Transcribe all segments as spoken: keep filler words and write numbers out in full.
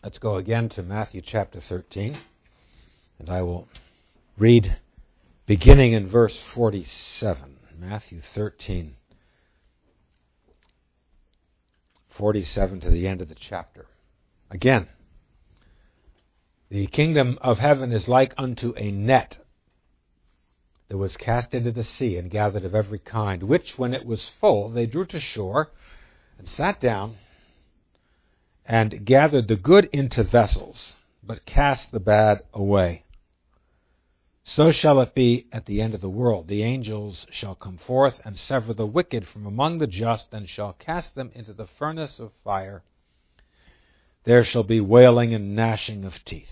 Let's go again to Matthew chapter thirteen, and I will read beginning in verse forty-seven. Matthew thirteen, forty-seven to the end of the chapter. Again, the kingdom of heaven is like unto a net that was cast into the sea and gathered of every kind, which when it was full they drew to shore and sat down and gathered the good into vessels, but cast the bad away. So shall it be at the end of the world. The angels shall come forth and sever the wicked from among the just, and shall cast them into the furnace of fire. There shall be wailing and gnashing of teeth.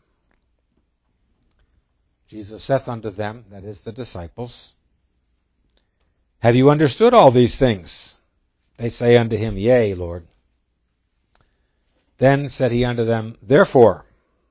Jesus saith unto them, that is, the disciples, Have you understood all these things? They say unto him, Yea, Lord. Then said he unto them, Therefore,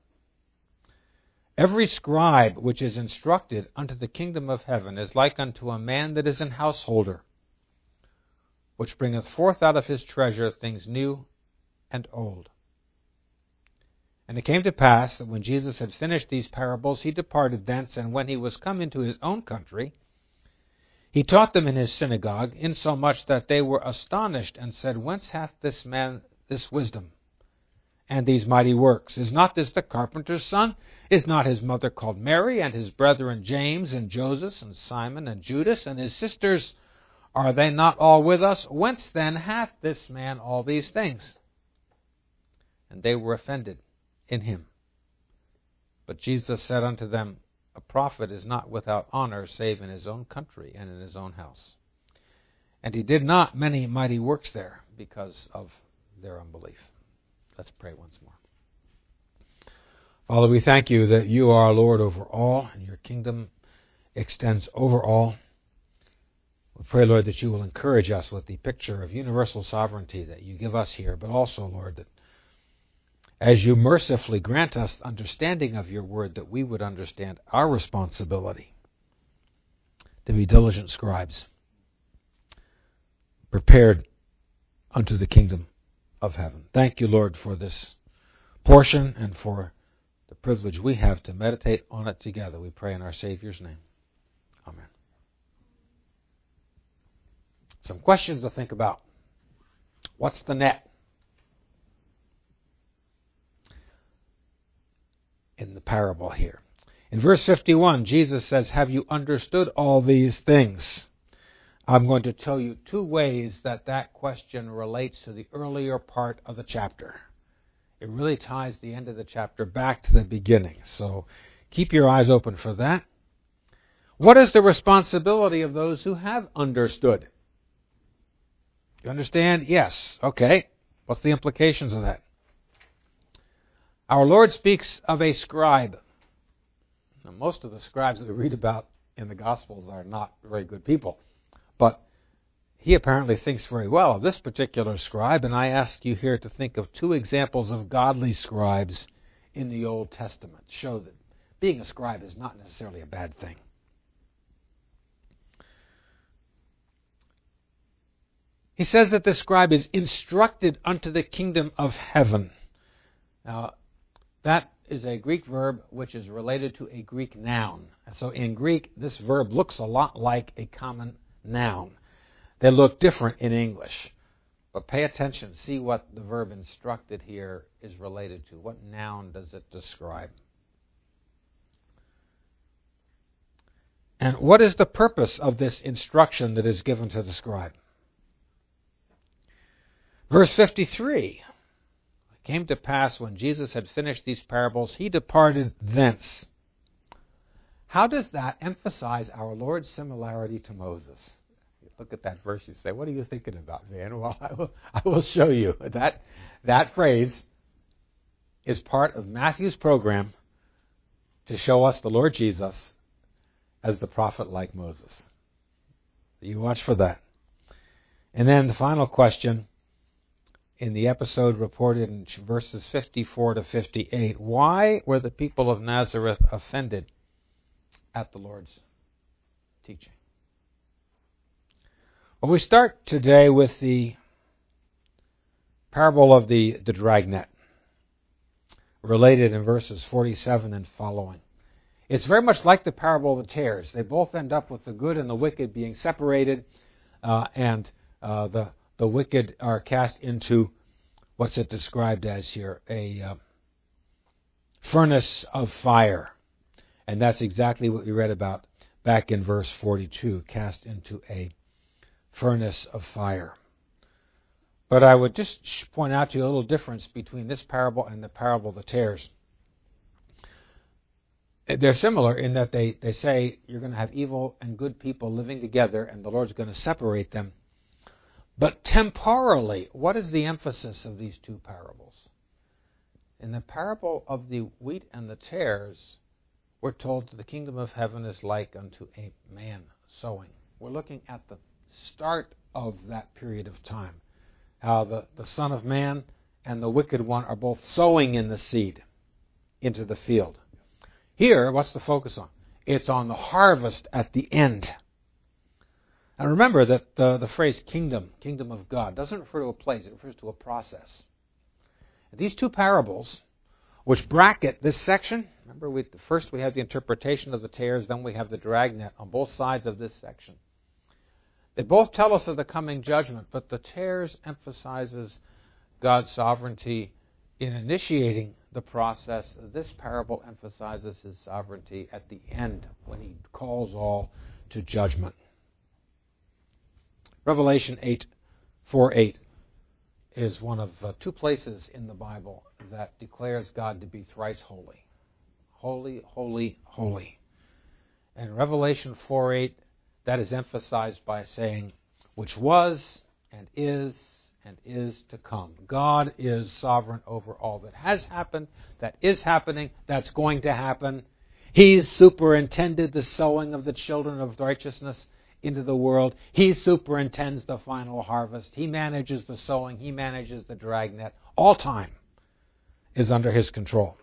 every scribe which is instructed unto the kingdom of heaven is like unto a man that is an householder, which bringeth forth out of his treasure things new and old. And it came to pass that when Jesus had finished these parables, he departed thence, and when he was come into his own country, he taught them in his synagogue, insomuch that they were astonished, and said, Whence hath this man this wisdom and these mighty works? Is not this the carpenter's son? Is not his mother called Mary, and his brethren James and Joseph and Simon and Judas, and his sisters, are they not all with us? Whence then hath this man all these things? And they were offended in him. But Jesus said unto them, A prophet is not without honor, save in his own country and in his own house. And he did not many mighty works there, because of their unbelief. Let's pray once more. Father, we thank you that you are Lord over all, and your kingdom extends over all. We pray, Lord, that you will encourage us with the picture of universal sovereignty that you give us here, but also, Lord, that as you mercifully grant us understanding of your word, that we would understand our responsibility to be diligent scribes, prepared unto the kingdom of heaven. Thank you, Lord, for this portion and for the privilege we have to meditate on it together. We pray in our Savior's name. Amen. Some questions to think about. What's the net? In the parable here. In verse fifty-one, Jesus says, Have you understood all these things? I'm going to tell you two ways that that question relates to the earlier part of the chapter. It really ties the end of the chapter back to the beginning. So keep your eyes open for that. What is the responsibility of those who have understood? You understand? Yes. Okay. What's the implications of that? Our Lord speaks of a scribe. Now, most of the scribes that we read about in the Gospels are not very good people. But he apparently thinks very well of this particular scribe, and I ask you here to think of two examples of godly scribes in the Old Testament. Show that being a scribe is not necessarily a bad thing. He says that the scribe is instructed unto the kingdom of heaven. Now, that is a Greek verb which is related to a Greek noun. So in Greek, this verb looks a lot like a common noun. They look different in English. But pay attention. See what the verb instructed here is related to. What noun does it describe? And what is the purpose of this instruction that is given to the scribe? Verse fifty-three. It came to pass when Jesus had finished these parables, he departed thence. How does that emphasize our Lord's similarity to Moses? You look at that verse, you say, what are you thinking about, Van? Well, I will, I will show you. That, that phrase is part of Matthew's program to show us the Lord Jesus as the prophet like Moses. You watch for that. And then the final question in the episode reported in verses fifty-four to fifty-eight, why were the people of Nazareth offended at the Lord's teaching? Well, we start today with the parable of the, the dragnet. related in verses forty-seven and following. It's very much like the parable of the tares. They both end up with the good and the wicked being separated, uh, and uh, the the wicked are cast into what's it described as here? A uh, furnace of fire. And that's exactly what we read about back in verse forty-two, cast into a furnace of fire. But I would just point out to you a little difference between this parable and the parable of the tares. They're similar in that they, they say you're going to have evil and good people living together and the Lord's going to separate them. But temporally, what is the emphasis of these two parables? In the parable of the wheat and the tares, we're told that the kingdom of heaven is like unto a man sowing. We're looking at the start of that period of time. How the, the Son of Man and the wicked one are both sowing in the seed into the field. Here, what's the focus on? It's on the harvest at the end. And remember that the, the phrase kingdom, kingdom of God, doesn't refer to a place, it refers to a process. These two parables, which bracket this section, remember we, first we have the interpretation of the tares, then we have the dragnet on both sides of this section. They both tell us of the coming judgment, but the tares emphasizes God's sovereignty in initiating the process. This parable emphasizes his sovereignty at the end when he calls all to judgment. Revelation eight, four, eight is one of uh, two places in the Bible that declares God to be thrice holy. Holy, holy, holy. And Revelation four eight, that is emphasized by saying, which was and is and is to come. God is sovereign over all that has happened, that is happening, that's going to happen. He's superintended the sowing of the children of righteousness into the world. He superintends the final harvest. He manages the sowing. He manages the dragnet. All time is under his control.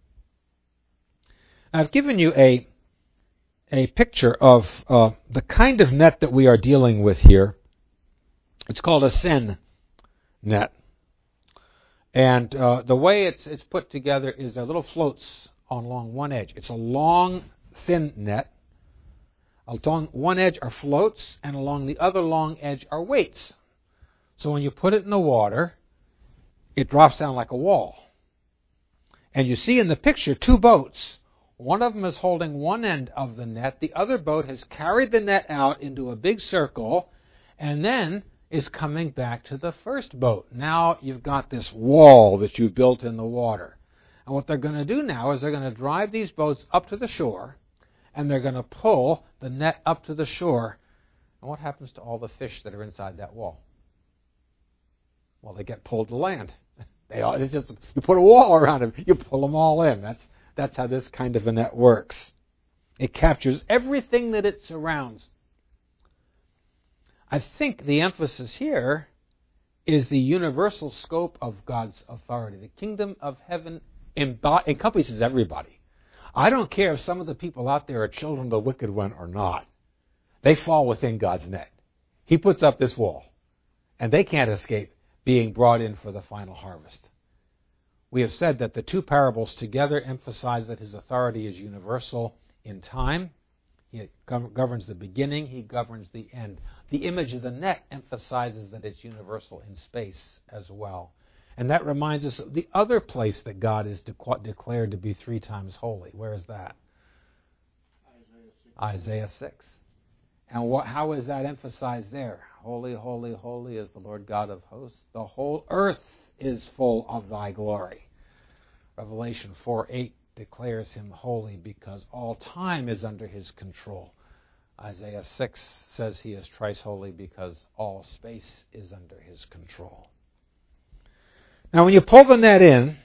I've given you a, a picture of uh, the kind of net that we are dealing with here. It's called a seine net. And uh, the way it's it's put together is there are little floats on along one edge. It's a long, thin net. Along one edge are floats, and along the other long edge are weights. So when you put it in the water, it drops down like a wall. And you see in the picture two boats. One of them is holding one end of the net. The other boat has carried the net out into a big circle, and then is coming back to the first boat. Now you've got this wall that you've built in the water. And what they're going to do now is they're going to drive these boats up to the shore, and they're going to pull the net up to the shore. And what happens to all the fish that are inside that wall? Well, they get pulled to land. They all, it's just, you put a wall around them, you pull them all in. That's, that's how this kind of a net works. It captures everything that it surrounds. I think the emphasis here is the universal scope of God's authority. The kingdom of heaven embod- encompasses everybody. I don't care if some of the people out there are children of the wicked one or not. They fall within God's net. He puts up this wall, and they can't escape being brought in for the final harvest. We have said that the two parables together emphasize that his authority is universal in time. He governs the beginning, he governs the end. The image of the net emphasizes that it's universal in space as well. And that reminds us of the other place that God is de- declared to be three times holy. Where is that? Isaiah six. Isaiah six. And what, how is that emphasized there? Holy, holy, holy is the Lord God of hosts. The whole earth is full of thy glory. Revelation four eight declares him holy because all time is under his control. Isaiah six says he is thrice holy because all space is under his control. Now when you pull the net in,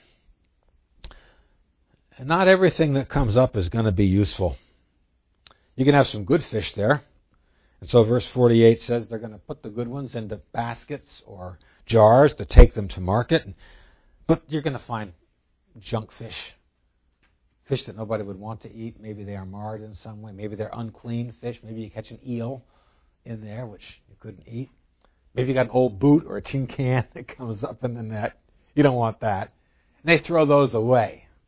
not everything that comes up is going to be useful. You can have some good fish there. And so verse forty-eight says they're going to put the good ones into baskets or jars to take them to market. But you're going to find junk fish. Fish that nobody would want to eat. Maybe they are marred in some way. Maybe they're unclean fish. Maybe you catch an eel in there, which you couldn't eat. Maybe you got an old boot or a tin can that comes up in the net. You don't want that. And they throw those away.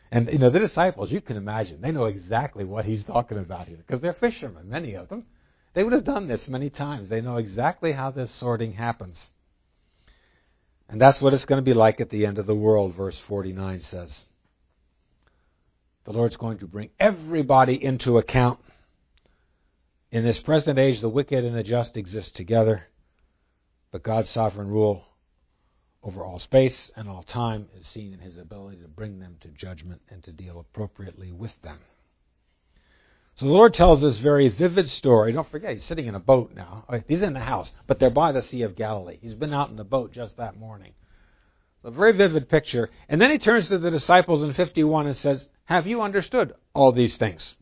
And, you know, the disciples, you can imagine, they know exactly what he's talking about here, because they're fishermen, many of them. They would have done this many times. They know exactly how this sorting happens. And that's what it's going to be like at the end of the world, verse forty-nine says. The Lord's going to bring everybody into account. In this present age, the wicked and the just exist together, but God's sovereign rule over all space and all time is seen in his ability to bring them to judgment and to deal appropriately with them. So the Lord tells this very vivid story. Don't forget, he's sitting in a boat now. He's in the house, but they're by the Sea of Galilee. He's been out in the boat just that morning. A very vivid picture. And then he turns to the disciples in fifty-one and says, have you understood all these things?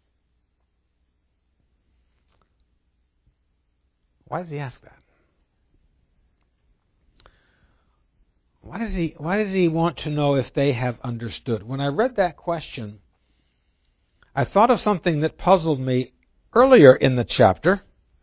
Why does he ask that? Why does he, why does he want to know if they have understood? When I read that question, I thought of something that puzzled me earlier in the chapter.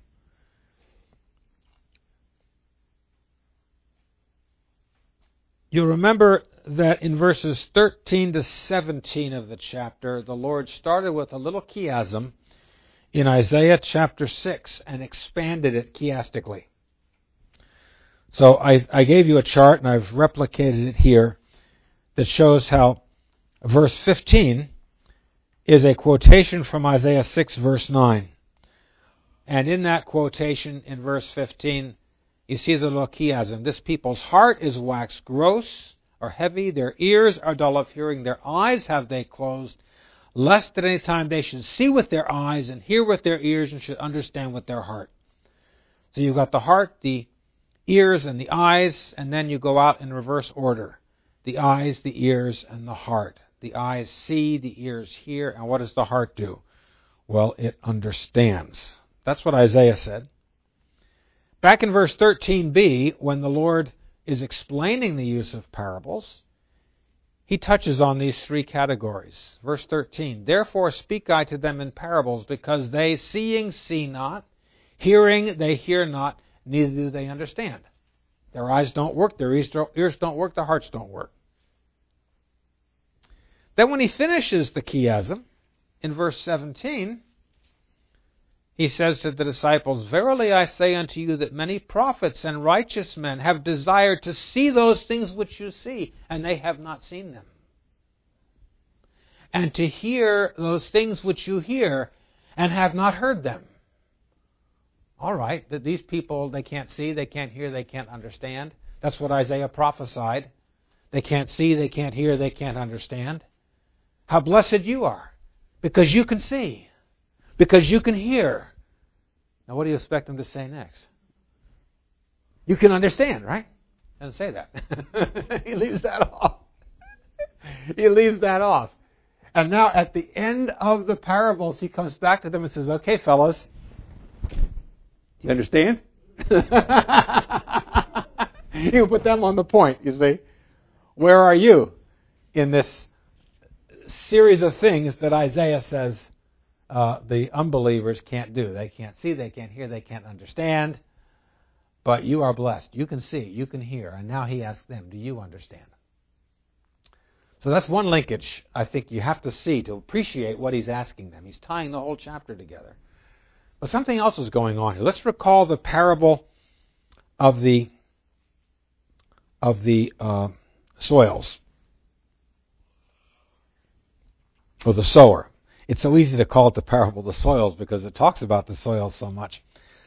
You'll remember that in verses thirteen to seventeen of the chapter, the Lord started with a little chiasm in Isaiah chapter six and expanded it chiastically. So I, I gave you a chart, and I've replicated it here, that shows how verse fifteen is a quotation from Isaiah six, verse nine. And in that quotation, in verse fifteen, you see the little chiasm. This people's heart is waxed gross or heavy, their ears are dull of hearing, their eyes have they closed, lest at any time they should see with their eyes and hear with their ears and should understand with their heart. So you've got the heart, the ears, and the eyes, and then you go out in reverse order. The eyes, the ears, and the heart. The eyes see, the ears hear, and what does the heart do? Well, it understands. That's what Isaiah said. Back in verse thirteen b, when the Lord is explaining the use of parables, he touches on these three categories. Verse thirteen, therefore speak I to them in parables, because they seeing see not, hearing they hear not, neither do they understand. Their eyes don't work, their ears don't work, their hearts don't work. Then when he finishes the chiasm, in verse seventeen, he says to the disciples, verily I say unto you that many prophets and righteous men have desired to see those things which you see, and they have not seen them. And to hear those things which you hear, and have not heard them. All right, that these people, they can't see, they can't hear, they can't understand. That's what Isaiah prophesied. They can't see, they can't hear, they can't understand. How blessed you are, because you can see, because you can hear. Now what do you expect them to say next? You can understand, right? Doesn't say that. He leaves that off. He leaves that off. And now at the end of the parables, he comes back to them and says, okay, fellas, do you understand? You put them on the point, you see. Where are you in this series of things that Isaiah says uh, the unbelievers can't do? They can't see, they can't hear, they can't understand. But you are blessed. You can see, you can hear. And now he asks them, do you understand? So that's one linkage I think you have to see to appreciate what he's asking them. He's tying the whole chapter together. But something else is going on here. Let's recall the parable of the of the uh, soils, or the sower. It's so easy to call it the parable of the soils because it talks about the soils so much.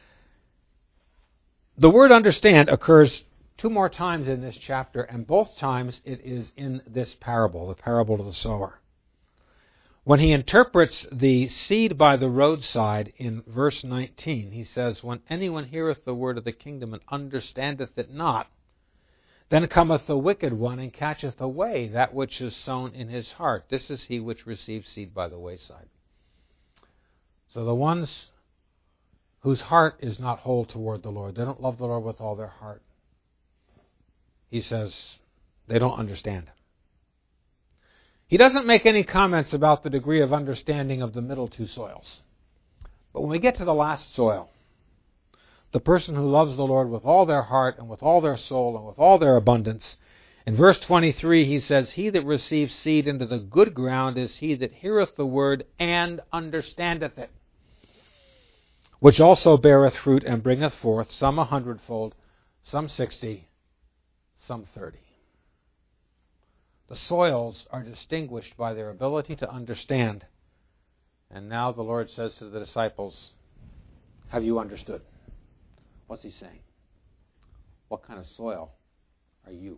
The word understand occurs two more times in this chapter, and both times it is in this parable, the parable of the sower. When he interprets the seed by the roadside in verse nineteen, he says, when anyone heareth the word of the kingdom and understandeth it not, then cometh the wicked one and catcheth away that which is sown in his heart. This is he which receives seed by the wayside. So the ones whose heart is not whole toward the Lord, they don't love the Lord with all their heart, he says, they don't understand. He doesn't make any comments about the degree of understanding of the middle two soils. But when we get to the last soil, the person who loves the Lord with all their heart and with all their soul and with all their abundance In verse twenty-three, he says, He that receives seed into the good ground is he that heareth the word and understandeth it, which also beareth fruit and bringeth forth some a hundredfold, some sixty, some thirty. The soils are distinguished by their ability to understand. And now the Lord says to the disciples, have you understood? What's he saying? What kind of soil are you?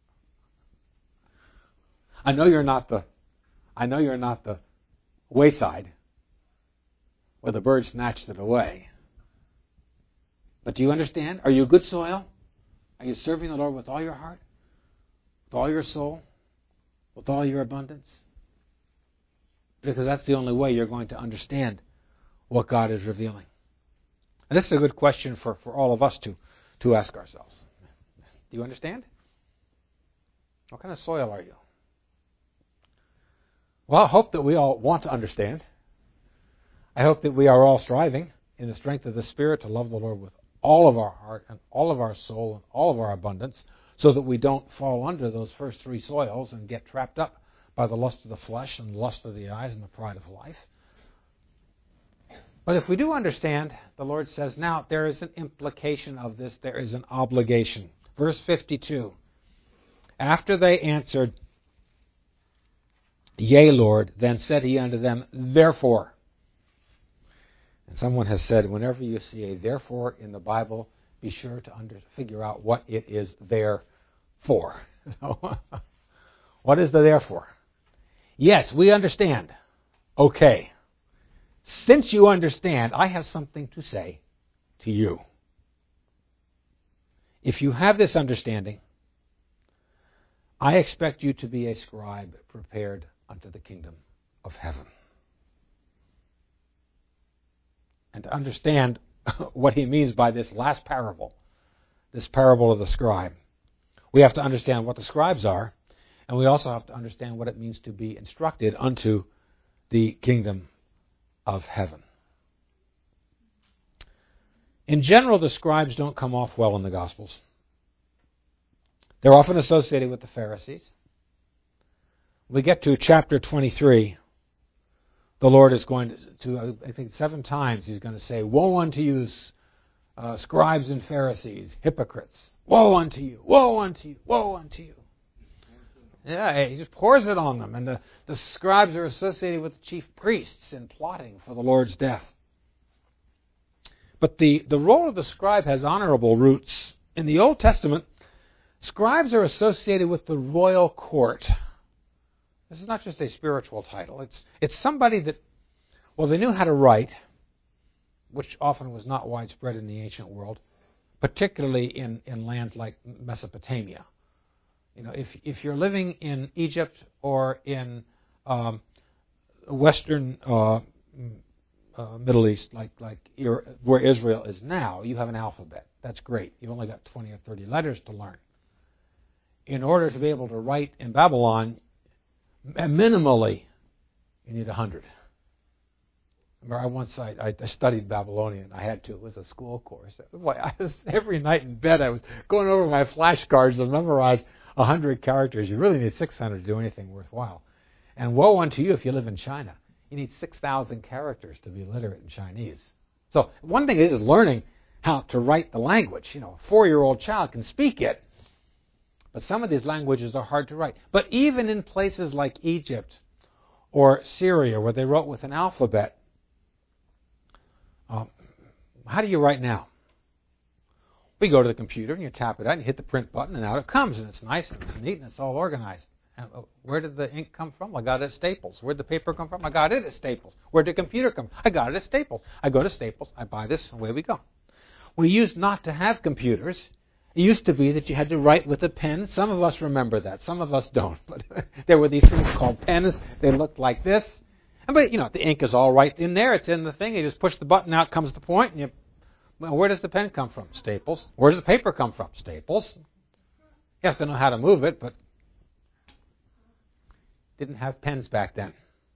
I know you're not the I know you're not the wayside where the bird snatched it away. But do you understand? Are you good soil? Are you serving the Lord with all your heart? With all your soul? With all your abundance? Because that's the only way you're going to understand what God is revealing. And this is a good question for, for all of us to, to ask ourselves. Do you understand? What kind of soil are you? Well, I hope that we all want to understand. I hope that we are all striving in the strength of the Spirit to love the Lord with all of our heart and all of our soul and all of our abundance, so that we don't fall under those first three soils and get trapped up by the lust of the flesh and the lust of the eyes and the pride of life. But if we do understand, the Lord says, now there is an implication of this, there is an obligation. Verse fifty-two, after they answered, Yea, Lord, then said he unto them, Therefore. And someone has said, whenever you see a therefore in the Bible, be sure to under, figure out what it is there for. So, what is the therefore? Yes, we understand. Okay. Since you understand, I have something to say to you. If you have this understanding, I expect you to be a scribe prepared unto the kingdom of heaven. And to understand what he means by this last parable, this parable of the scribe, we have to understand what the scribes are, and we also have to understand what it means to be instructed unto the kingdom of heaven. In general, the scribes don't come off well in the Gospels. They're often associated with the Pharisees. We get to chapter twenty-three. The Lord is going to, I think seven times, he's going to say, Woe unto you, uh, scribes and Pharisees, hypocrites. Woe unto you, woe unto you, woe unto you. Yeah, he just pours it on them. And the, the scribes are associated with the chief priests in plotting for the Lord's death. But the, the role of the scribe has honorable roots. In the Old Testament, scribes are associated with the royal court. This is not just a spiritual title. It's it's somebody that, well, they knew how to write, which often was not widespread in the ancient world, particularly in, in lands like Mesopotamia. You know, if if you're living in Egypt or in um, Western uh, uh, Middle East, like like where Israel is now, you have an alphabet. That's great. You've only got twenty or thirty letters to learn. In order to be able to write in Babylon, minimally, you need a hundred. Remember, I once I, I studied Babylonian. I had to. It was a school course. Boy, I was every night in bed. I was going over my flashcards to memorize a hundred characters. You really need six hundred to do anything worthwhile. And woe unto you if you live in China. You need six thousand characters to be literate in Chinese. So one thing is learning how to write the language. You know, a four-year-old child can speak it. But some of these languages are hard to write. But even in places like Egypt or Syria, where they wrote with an alphabet, um, how do you write now? We go to the computer and you tap it out and you hit the print button and out it comes. And it's nice and it's neat and it's all organized. And, uh, where did the ink come from? I got it at Staples. Where did the paper come from? I got it at Staples. Where did the computer come from? I got it at Staples. I go to Staples, I buy this, and away we go. We used not to have computers. It used to be that you had to write with a pen. Some of us remember that. Some of us don't. But there were these things called pens. They looked like this. And but you know, the ink is all right in there. It's in the thing. You just push the button out, comes the point, and you. Well, where does the pen come from? Staples. Where does the paper come from? Staples. You have to know how to move it, but didn't have pens back then.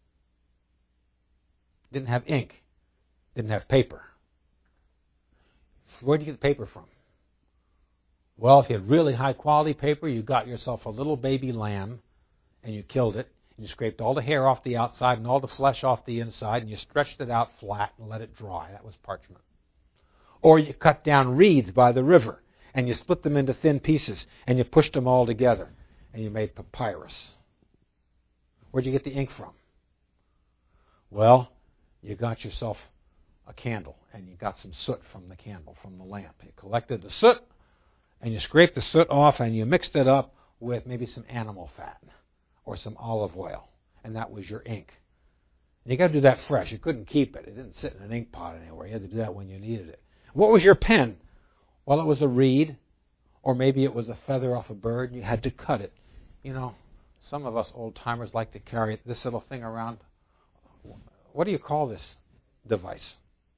Didn't have ink. Didn't have paper. Where did you get the paper from? Well, if you had really high quality paper, you got yourself a little baby lamb and you killed it. And you scraped all the hair off the outside and all the flesh off the inside, and you stretched it out flat and let it dry. That was parchment. Or you cut down reeds by the river and you split them into thin pieces and you pushed them all together and you made papyrus. Where'd you get the ink from? Well, you got yourself a candle and you got some soot from the candle, from the lamp. You collected the soot and you scraped the soot off and you mixed it up with maybe some animal fat or some olive oil, and that was your ink. And you got to do that fresh. You couldn't keep it. It didn't sit in an ink pot anywhere. You had to do that when you needed it. What was your pen? Well, it was a reed, or maybe it was a feather off a bird, and you had to cut it. You know, some of us old-timers like to carry this little thing around. What do you call this device?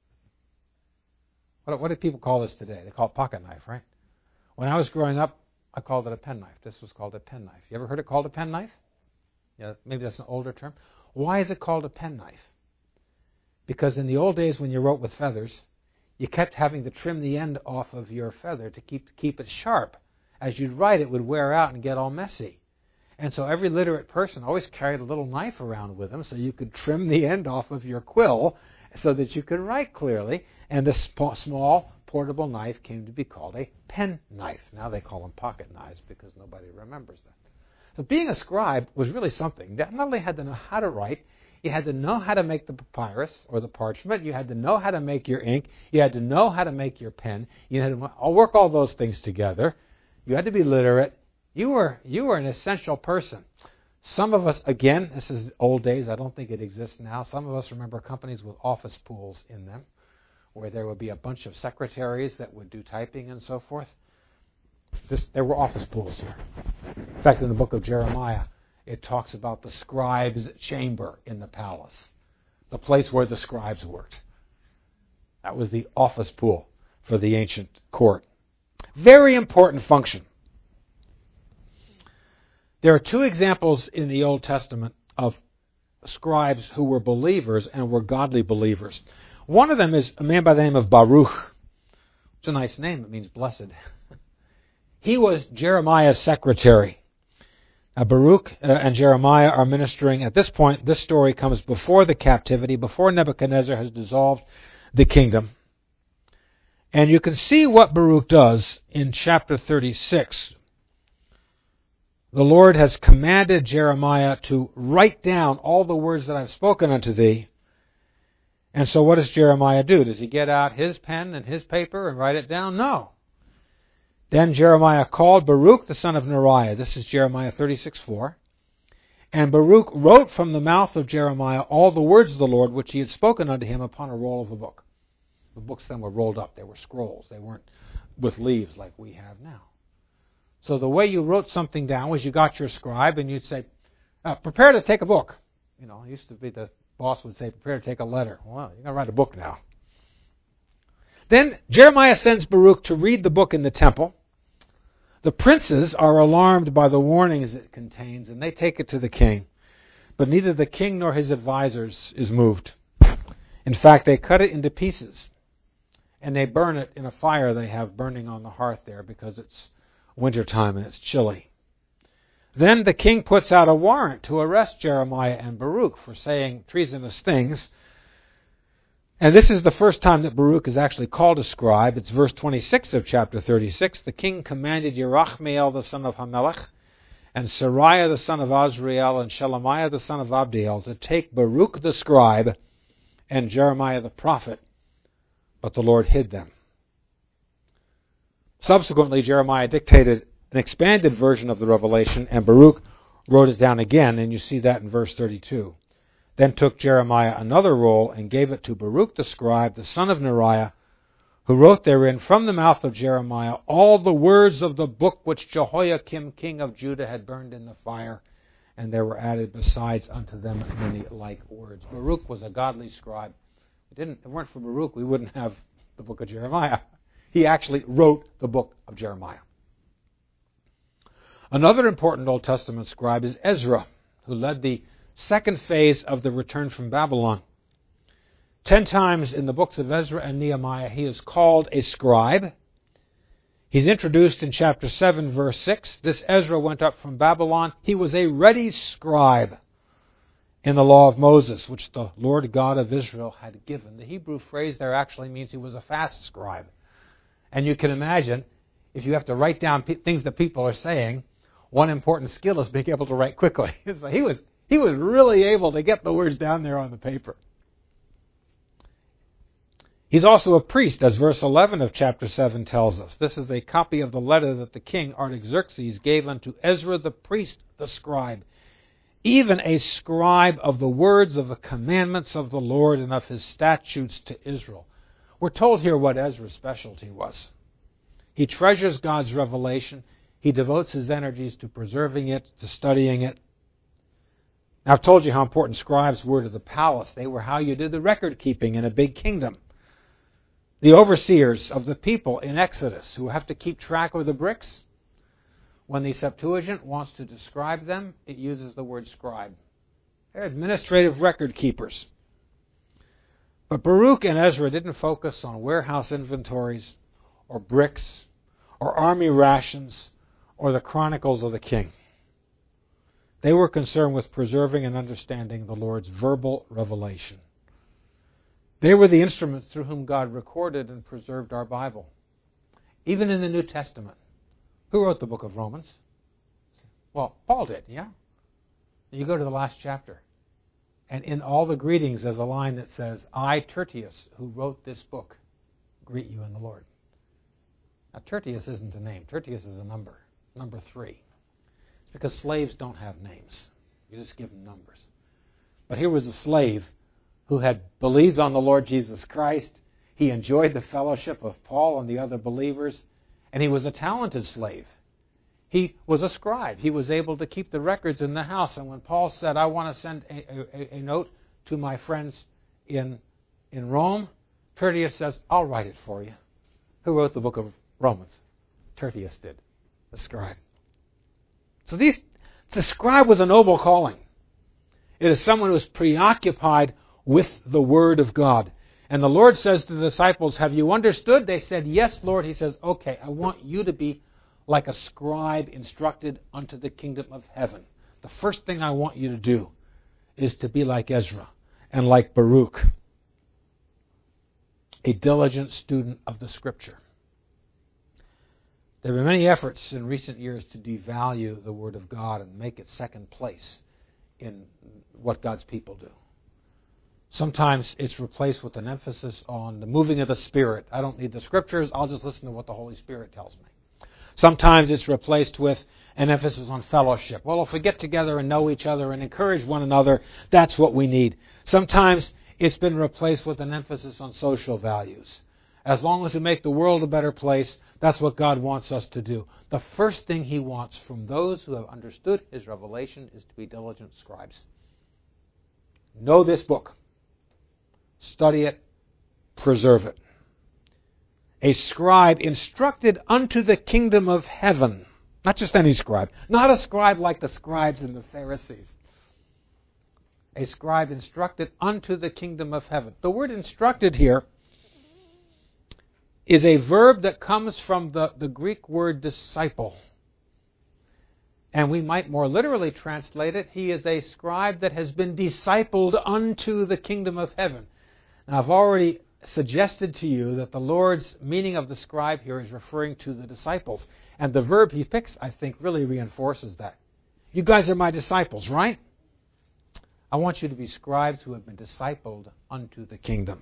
What, what do people call this today? They call it pocket knife, right? When I was growing up, I called it a penknife. This was called a penknife. You ever heard it called a penknife? Yeah, maybe that's an older term. Why is it called a penknife? Because in the old days when you wrote with feathers, you kept having to trim the end off of your feather to keep keep it sharp. As you'd write, it would wear out and get all messy. And so every literate person always carried a little knife around with them so you could trim the end off of your quill so that you could write clearly. And this small portable knife came to be called a pen knife. Now they call them pocket knives because nobody remembers that. So being a scribe was really something. You not only had to know how to write, you had to know how to make the papyrus or the parchment. You had to know how to make your ink. You had to know how to make your pen. You had to work all those things together. You had to be literate. You were you were an essential person. Some of us, again, this is old days. I don't think it exists now. Some of us remember companies with office pools in them, where there would be a bunch of secretaries that would do typing and so forth. This, there were office pools here. In fact, in the book of Jeremiah, it talks about the scribe's chamber in the palace, the place where the scribes worked. That was the office pool for the ancient court. Very important function. There are two examples in the Old Testament of scribes who were believers and were godly believers. One of them is a man by the name of Baruch. It's a nice name. It means blessed. He was Jeremiah's secretary. Now, Baruch uh, and Jeremiah are ministering. At this point, this story comes before the captivity, before Nebuchadnezzar has dissolved the kingdom. And you can see what Baruch does in chapter thirty-six. The Lord has commanded Jeremiah to write down all the words that I've spoken unto thee. And so what does Jeremiah do? Does he get out his pen and his paper and write it down? No. Then Jeremiah called Baruch the son of Neriah. This is Jeremiah thirty-six four. And Baruch wrote from the mouth of Jeremiah all the words of the Lord which he had spoken unto him upon a roll of a book. The books then were rolled up. They were scrolls. They weren't with leaves like we have now. So the way you wrote something down was you got your scribe and you'd say, uh, prepare to take a book. You know, it used to be the boss would say, prepare to take a letter. Well, you're going to write a book now. Then Jeremiah sends Baruch to read the book in the temple. The princes are alarmed by the warnings it contains, and they take it to the king. But neither the king nor his advisors is moved. In fact, they cut it into pieces, and they burn it in a fire they have burning on the hearth there because it's wintertime and it's chilly. Then the king puts out a warrant to arrest Jeremiah and Baruch for saying treasonous things. And this is the first time that Baruch is actually called a scribe. It's verse twenty-six of chapter thirty-six. The king commanded Yerachmeel the son of Hamelech, and Sariah the son of Azriel, and Shelemiah the son of Abdiel to take Baruch the scribe and Jeremiah the prophet, but the Lord hid them. Subsequently, Jeremiah dictated an expanded version of the revelation, and Baruch wrote it down again, and you see that in verse thirty-two. Then took Jeremiah another roll and gave it to Baruch the scribe, the son of Neriah, who wrote therein from the mouth of Jeremiah all the words of the book which Jehoiakim king of Judah had burned in the fire, and there were added besides unto them many like words. Baruch was a godly scribe. It didn't, if it weren't for Baruch, we wouldn't have the book of Jeremiah. He actually wrote the book of Jeremiah. Another important Old Testament scribe is Ezra, who led the second phase of the return from Babylon. Ten times in the books of Ezra and Nehemiah, he is called a scribe. He's introduced in chapter seven, verse six. This Ezra went up from Babylon. He was a ready scribe in the law of Moses, which the Lord God of Israel had given. The Hebrew phrase there actually means he was a fast scribe. And you can imagine, if you have to write down p- things that people are saying, one important skill is being able to write quickly. So he was he was really able to get the words down there on the paper. He's also a priest, as verse eleven of chapter seven tells us. This is a copy of the letter that the king Artaxerxes gave unto Ezra the priest, the scribe, even a scribe of the words of the commandments of the Lord and of his statutes to Israel. We're told here what Ezra's specialty was. He treasures God's revelation. He devotes his energies to preserving it, to studying it. Now, I've told you how important scribes were to the palace. They were how you did the record keeping in a big kingdom. The overseers of the people in Exodus who have to keep track of the bricks, when the Septuagint wants to describe them, it uses the word scribe. They're administrative record keepers. But Baruch and Ezra didn't focus on warehouse inventories or bricks or army rations or the chronicles of the king. They were concerned with preserving and understanding the Lord's verbal revelation. They were the instruments through whom God recorded and preserved our Bible. Even in the New Testament. Who wrote the book of Romans? Well, Paul did, yeah? You go to the last chapter. And in all the greetings there's a line that says, I, Tertius, who wrote this book, greet you in the Lord. Now, Tertius isn't a name. Tertius is a number. Number three. It's because slaves don't have names. You just give them numbers. But here was a slave who had believed on the Lord Jesus Christ. He enjoyed the fellowship of Paul and the other believers, and he was a talented slave. He was a scribe. He was able to keep the records in the house. And when Paul said, I want to send a, a, a note to my friends in, in Rome, Tertius says, I'll write it for you. Who wrote the book of Romans? Tertius did, the scribe. So these, the scribe was a noble calling. It is someone who is preoccupied with the Word of God. And the Lord says to the disciples, have you understood? They said, yes, Lord. He says, okay, I want you to be like a scribe instructed unto the kingdom of heaven. The first thing I want you to do is to be like Ezra and like Baruch, a diligent student of the Scripture. There have been many efforts in recent years to devalue the Word of God and make it second place in what God's people do. Sometimes it's replaced with an emphasis on the moving of the Spirit. I don't need the Scriptures. I'll just listen to what the Holy Spirit tells me. Sometimes it's replaced with an emphasis on fellowship. Well, if we get together and know each other and encourage one another, that's what we need. Sometimes it's been replaced with an emphasis on social values. As long as we make the world a better place, that's what God wants us to do. The first thing He wants from those who have understood His revelation is to be diligent scribes. Know this book. Study it, preserve it. A scribe instructed unto the kingdom of heaven. Not just any scribe. Not a scribe like the scribes and the Pharisees. A scribe instructed unto the kingdom of heaven. The word instructed here is a verb that comes from the, the Greek word disciple. And we might more literally translate it, he is a scribe that has been discipled unto the kingdom of heaven. Now, I've already suggested to you that the Lord's meaning of the scribe here is referring to the disciples. And the verb he picks, I think, really reinforces that. You guys are my disciples, right? I want you to be scribes who have been discipled unto the kingdom.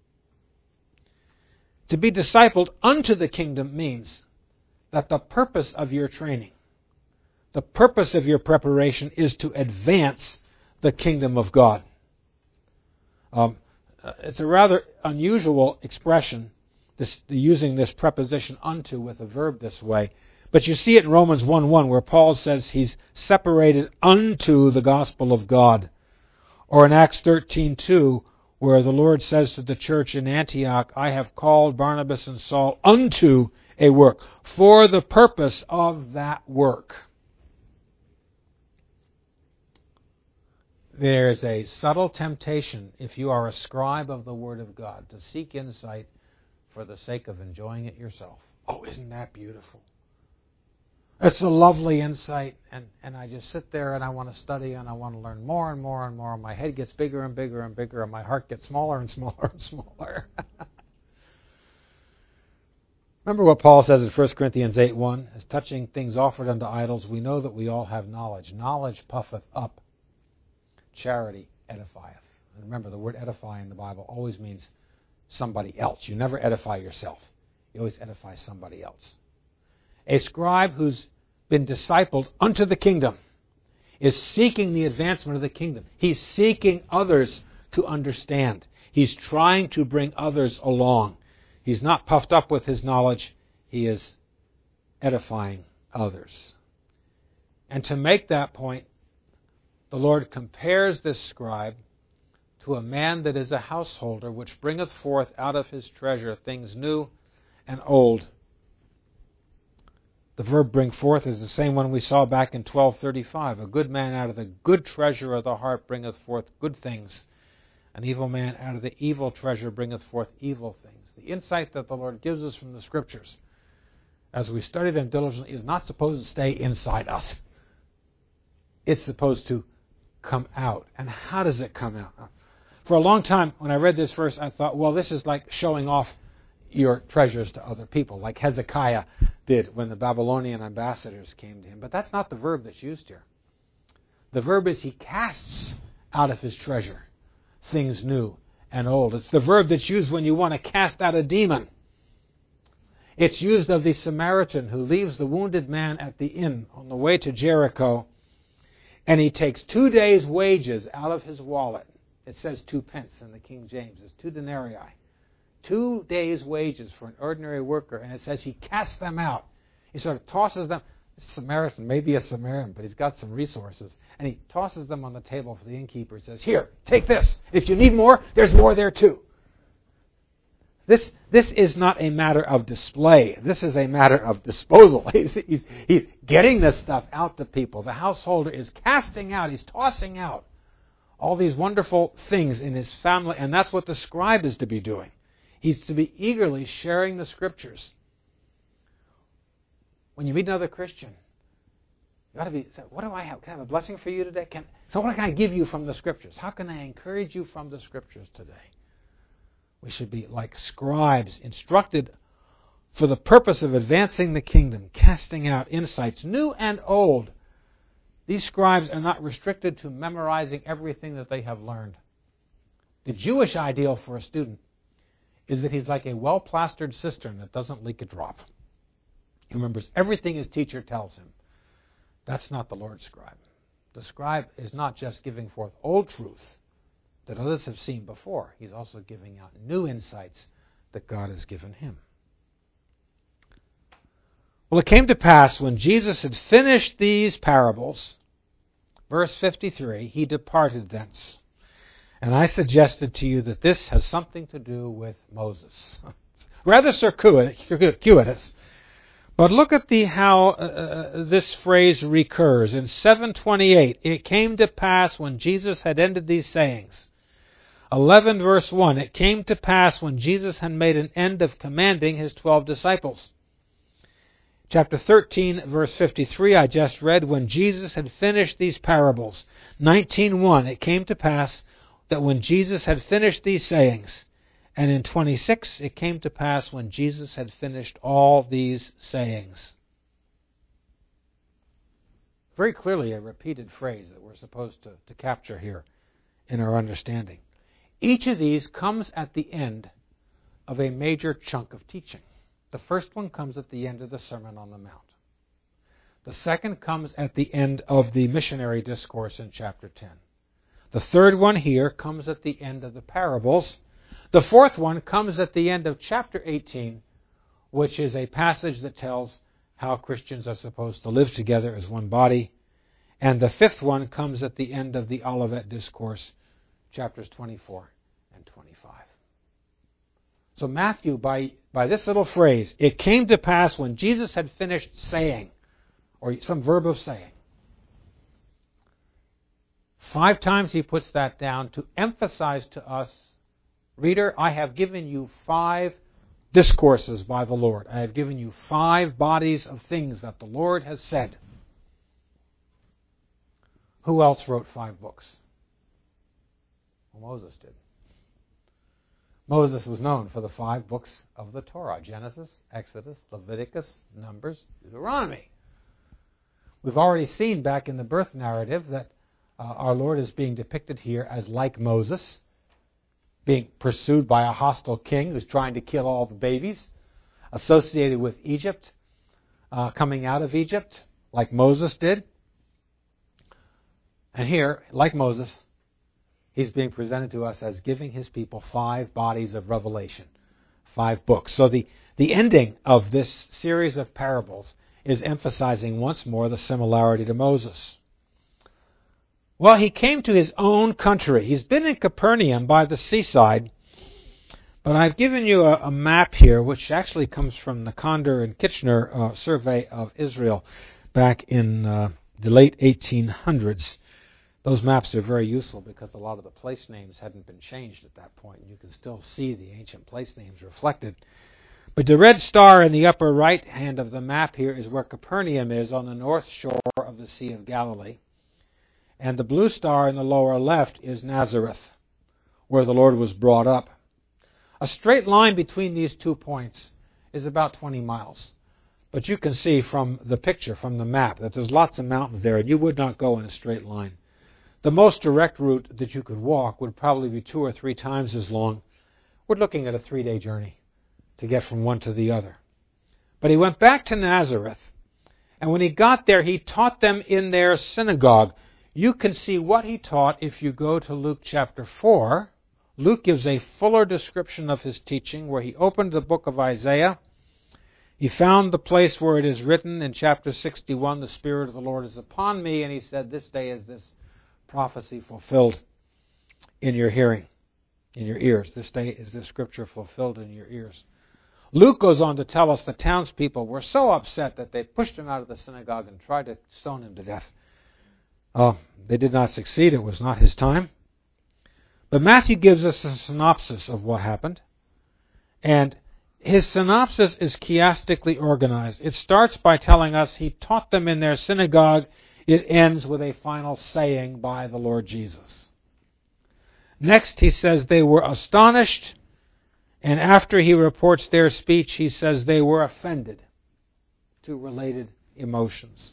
To be discipled unto the kingdom means that the purpose of your training, the purpose of your preparation is to advance the kingdom of God. Um, It's a rather unusual expression, this, using this preposition unto with a verb this way. But you see it in Romans one one where Paul says he's separated unto the gospel of God. Or in Acts thirteen two where the Lord says to the church in Antioch, I have called Barnabas and Saul unto a work, for the purpose of that work. There's a subtle temptation, if you are a scribe of the Word of God, to seek insight for the sake of enjoying it yourself. Oh, isn't that beautiful? It's a lovely insight, and, and I just sit there and I want to study and I want to learn more and more and more. And my head gets bigger and bigger and bigger, and my heart gets smaller and smaller and smaller. Remember what Paul says in First Corinthians eight one? As touching things offered unto idols, we know that we all have knowledge. Knowledge puffeth up. Charity edifieth. And remember, the word edify in the Bible always means somebody else. You never edify yourself. You always edify somebody else. A scribe who's been discipled unto the kingdom is seeking the advancement of the kingdom. He's seeking others to understand. He's trying to bring others along. He's not puffed up with his knowledge. He is edifying others. And to make that point, the Lord compares this scribe to a man that is a householder, which bringeth forth out of his treasure things new and old. The verb bring forth is the same one we saw back in twelve thirty-five. A good man out of the good treasure of the heart bringeth forth good things. An evil man out of the evil treasure bringeth forth evil things. The insight that the Lord gives us from the Scriptures, as we study them diligently, is not supposed to stay inside us. It's supposed to come out. And how does it come out? For a long time, when I read this verse, I thought, well, this is like showing off your treasures to other people, like Hezekiah did when the Babylonian ambassadors came to him. But that's not the verb that's used here. The verb is he casts out of his treasure things new and old. It's the verb that's used when you want to cast out a demon. It's used of the Samaritan who leaves the wounded man at the inn on the way to Jericho, and he takes two days' wages out of his wallet. It says two pence in the King James. It's two denarii. Two days' wages for an ordinary worker, and it says he casts them out. He sort of tosses them. Samaritan, maybe a Samaritan, but he's got some resources. And he tosses them on the table for the innkeeper. He says, here, take this. If you need more, there's more there too. This, this is not a matter of display. This is a matter of disposal. He's, he's, he's getting this stuff out to people. The householder is casting out, he's tossing out all these wonderful things in his family, and that's what the scribe is to be doing. He's to be eagerly sharing the Scriptures. When you meet another Christian, you ought to be, say, what do I have? Can I have a blessing for you today? Can, so what can I give you from the Scriptures? How can I encourage you from the Scriptures today? We should be like scribes, instructed for the purpose of advancing the kingdom, casting out insights, new and old. These scribes are not restricted to memorizing everything that they have learned. The Jewish ideal for a student is that he's like a well-plastered cistern that doesn't leak a drop. He remembers everything his teacher tells him. That's not the Lord's scribe. The scribe is not just giving forth old truth that others have seen before. He's also giving out new insights that God has given him. Well, it came to pass when Jesus had finished these parables, verse fifty-three, he departed thence. And I suggested to you that this has something to do with Moses. Rather circuitous. But look at the how uh, this phrase recurs. In seven twenty-eight, it came to pass when Jesus had ended these sayings. eleven verse one, it came to pass when Jesus had made an end of commanding his twelve disciples. Chapter thirteen, verse fifty-three, I just read, when Jesus had finished these parables. nineteen one, it came to pass that when Jesus had finished these sayings. And in twenty-six, it came to pass when Jesus had finished all these sayings. Very clearly a repeated phrase that we're supposed to, to capture here in our understanding. Each of these comes at the end of a major chunk of teaching. The first one comes at the end of the Sermon on the Mount. The second comes at the end of the missionary discourse in chapter ten. The third one here comes at the end of the parables. The fourth one comes at the end of chapter eighteen, which is a passage that tells how Christians are supposed to live together as one body. And the fifth one comes at the end of the Olivet Discourse, chapters twenty-four and twenty-five. So Matthew, by, by this little phrase, it came to pass when Jesus had finished saying, or some verb of saying. Five times he puts that down to emphasize to us, reader, I have given you five discourses by the Lord. I have given you five bodies of things that the Lord has said. Who else wrote five books? Well, Moses did. Moses was known for the five books of the Torah: Genesis, Exodus, Leviticus, Numbers, Deuteronomy. We've already seen back in the birth narrative that uh, our Lord is being depicted here as like Moses, being pursued by a hostile king who's trying to kill all the babies, associated with Egypt, uh, coming out of Egypt, like Moses did. And here, like Moses, he's being presented to us as giving his people five bodies of revelation, five books. So the, the ending of this series of parables is emphasizing once more the similarity to Moses. Well, he came to his own country. He's been in Capernaum by the seaside, but I've given you a, a map here, which actually comes from the Conder and Kitchener uh, survey of Israel back in uh, the late eighteen hundreds. Those maps are very useful because a lot of the place names hadn't been changed at that point. You can still see the ancient place names reflected. But the red star in the upper right hand of the map here is where Capernaum is on the north shore of the Sea of Galilee. And the blue star in the lower left is Nazareth, where the Lord was brought up. A straight line between these two points is about twenty miles. But you can see from the picture, from the map, that there's lots of mountains there, and you would not go in a straight line. The most direct route that you could walk would probably be two or three times as long. We're looking at a three-day journey to get from one to the other. But he went back to Nazareth, and when he got there, he taught them in their synagogue. You can see what he taught if you go to Luke chapter four. Luke gives a fuller description of his teaching, where he opened the book of Isaiah. He found the place where it is written in chapter sixty-one, "The Spirit of the Lord is upon me," and he said, "This day is this prophecy fulfilled in your hearing, in your ears. This day is this scripture fulfilled in your ears." Luke goes on to tell us the townspeople were so upset that they pushed him out of the synagogue and tried to stone him to death. Oh, they did not succeed. It was not his time. But Matthew gives us a synopsis of what happened. And his synopsis is chiastically organized. It starts by telling us he taught them in their synagogue. It ends with a final saying by the Lord Jesus. Next, he says they were astonished, and after he reports their speech, he says they were offended. Two related emotions.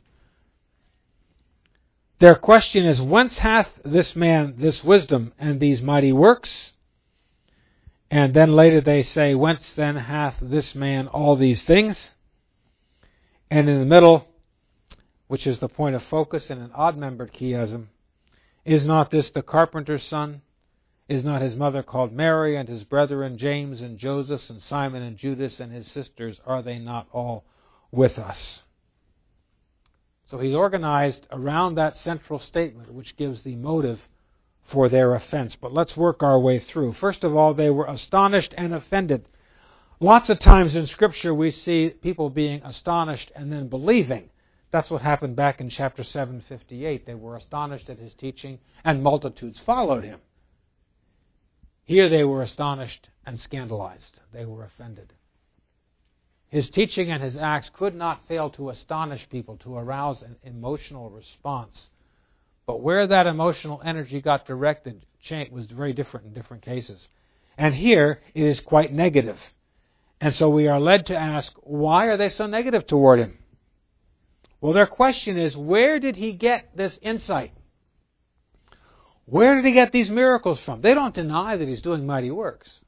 Their question is, "Whence hath this man this wisdom and these mighty works?" And then later they say, "Whence then hath this man all these things?" And in the middle, which is the point of focus in an odd-membered chiasm, "Is not this the carpenter's son? Is not his mother called Mary, and his brethren James and Joseph and Simon and Judas and his sisters? Are they not all with us?" So he's organized around that central statement, which gives the motive for their offense. But let's work our way through. First of all, they were astonished and offended. Lots of times in Scripture we see people being astonished and then believing. That's what happened back in chapter seven fifty-eight. They were astonished at his teaching, and multitudes followed him. Here they were astonished and scandalized. They were offended. His teaching and his acts could not fail to astonish people, to arouse an emotional response. But where that emotional energy got directed was very different in different cases. And here it is quite negative. And so we are led to ask, why are they so negative toward him? Well, their question is, where did he get this insight? Where did he get these miracles from? They don't deny that he's doing mighty works.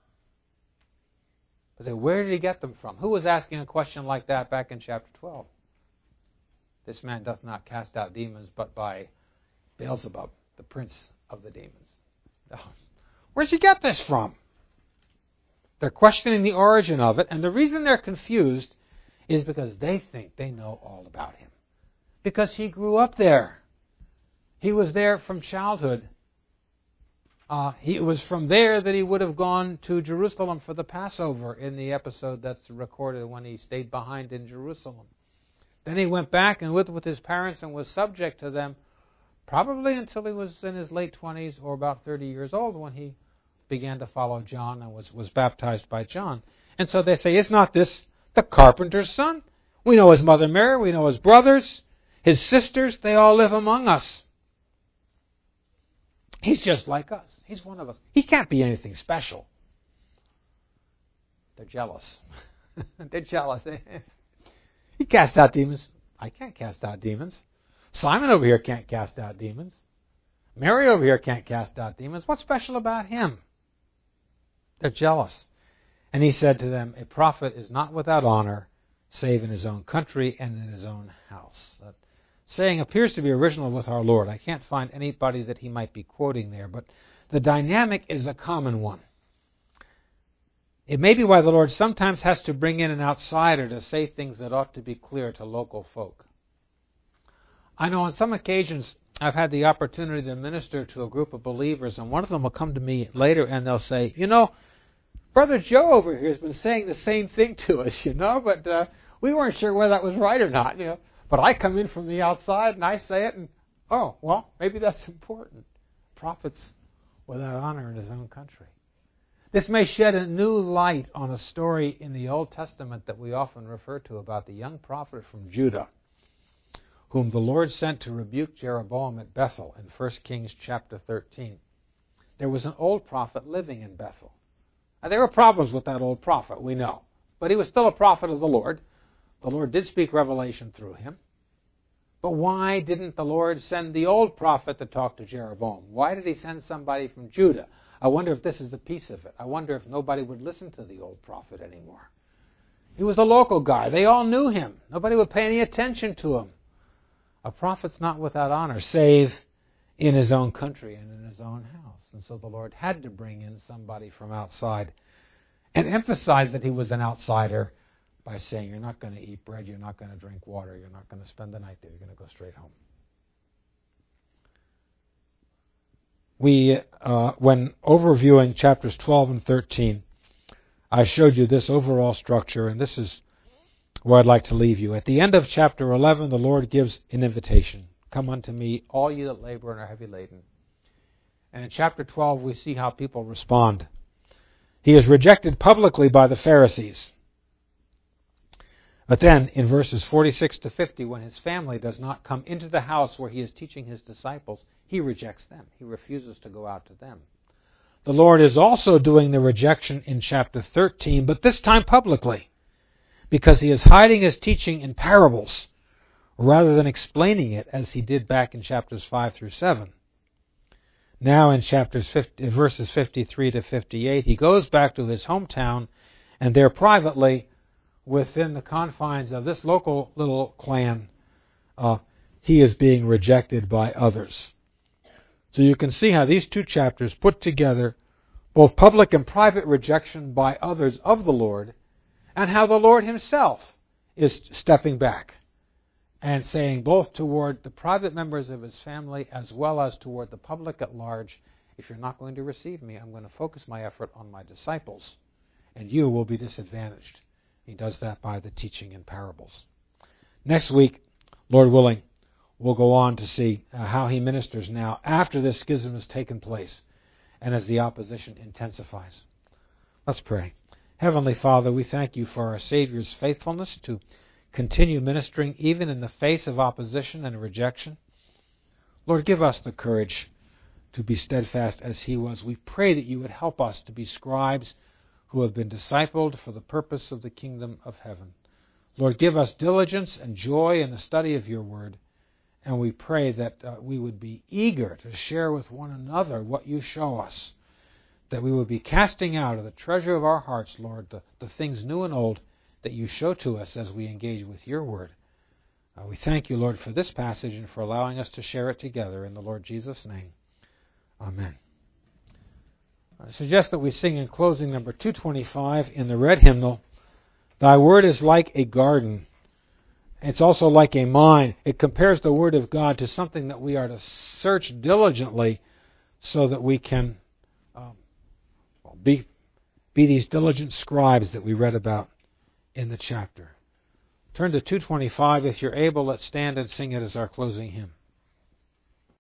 But they, where did he get them from? Who was asking a question like that back in chapter twelve? "This man doth not cast out demons, but by Beelzebub, the prince of the demons." Oh, where does he get this from? They're questioning the origin of it, and the reason they're confused is because they think they know all about him. Because he grew up there. He was there from childhood. Uh, he, it was from there that he would have gone to Jerusalem for the Passover in the episode that's recorded when he stayed behind in Jerusalem. Then he went back and lived with his parents and was subject to them probably until he was in his late twenties or about thirty years old when he began to follow John and was, was baptized by John. And so they say, is not this the carpenter's son? We know his mother Mary, we know his brothers, his sisters, they all live among us. He's just like us. He's one of us. He can't be anything special. They're jealous. They're jealous. He cast out demons. I can't cast out demons. Simon over here can't cast out demons. Mary over here can't cast out demons. What's special about him? They're jealous. And he said to them, a prophet is not without honor, save in his own country and in his own house. That saying appears to be original with our Lord. I can't find anybody that he might be quoting there, but the dynamic is a common one. It may be why the Lord sometimes has to bring in an outsider to say things that ought to be clear to local folk. I know on some occasions I've had the opportunity to minister to a group of believers, and one of them will come to me later and they'll say, you know, Brother Joe over here has been saying the same thing to us, you know, but uh, we weren't sure whether that was right or not, you know. But I come in from the outside and I say it, and oh, well, maybe that's important. Prophets without honor in his own country. This may shed a new light on a story in the Old Testament that we often refer to about the young prophet from Judah, whom the Lord sent to rebuke Jeroboam at Bethel in First Kings chapter thirteen. There was an old prophet living in Bethel. Now, there were problems with that old prophet, we know. But he was still a prophet of the Lord. The Lord did speak revelation through him. But why didn't the Lord send the old prophet to talk to Jeroboam? Why did he send somebody from Judah? I wonder if this is the piece of it. I wonder if nobody would listen to the old prophet anymore. He was a local guy. They all knew him. Nobody would pay any attention to him. A prophet's not without honor, save in his own country and in his own house. And so the Lord had to bring in somebody from outside and emphasize that he was an outsider by saying, you're not going to eat bread, you're not going to drink water, you're not going to spend the night there, you're going to go straight home. We, uh, when overviewing chapters twelve and thirteen, I showed you this overall structure, and this is where I'd like to leave you. At the end of chapter eleven, the Lord gives an invitation. Come unto me, all you that labor and are heavy laden. And in chapter twelve, we see how people respond. He is rejected publicly by the Pharisees. But then, in verses forty-six to fifty, when his family does not come into the house where he is teaching his disciples, he rejects them. He refuses to go out to them. The Lord is also doing the rejection in chapter thirteen, but this time publicly, because he is hiding his teaching in parables, rather than explaining it as he did back in chapters five through seven. Now in chapters fifty, verses fifty-three to fifty-eight, he goes back to his hometown, and there privately, within the confines of this local little clan, uh, he is being rejected by others. So you can see how these two chapters put together both public and private rejection by others of the Lord, and how the Lord himself is stepping back and saying both toward the private members of his family as well as toward the public at large, if you're not going to receive me, I'm going to focus my effort on my disciples, and you will be disadvantaged. He does that by the teaching in parables. Next week, Lord willing, we'll go on to see uh, how he ministers now after this schism has taken place and as the opposition intensifies. Let's pray. Heavenly Father, we thank you for our Savior's faithfulness to continue ministering even in the face of opposition and rejection. Lord, give us the courage to be steadfast as he was. We pray that you would help us to be scribes who have been discipled for the purpose of the kingdom of heaven. Lord, give us diligence and joy in the study of your word, and we pray that uh, we would be eager to share with one another what you show us, that we would be casting out of the treasure of our hearts, Lord, the, the things new and old that you show to us as we engage with your word. Uh, we thank you, Lord, for this passage and for allowing us to share it together in the Lord Jesus' name. Amen. I suggest that we sing in closing number two twenty-five in the red hymnal, Thy word is like a garden. It's also like a mine. It compares the word of God to something that we are to search diligently so that we can um, be, be these diligent scribes that we read about in the chapter. Turn to two twenty-five. If you're able, let's stand and sing it as our closing hymn.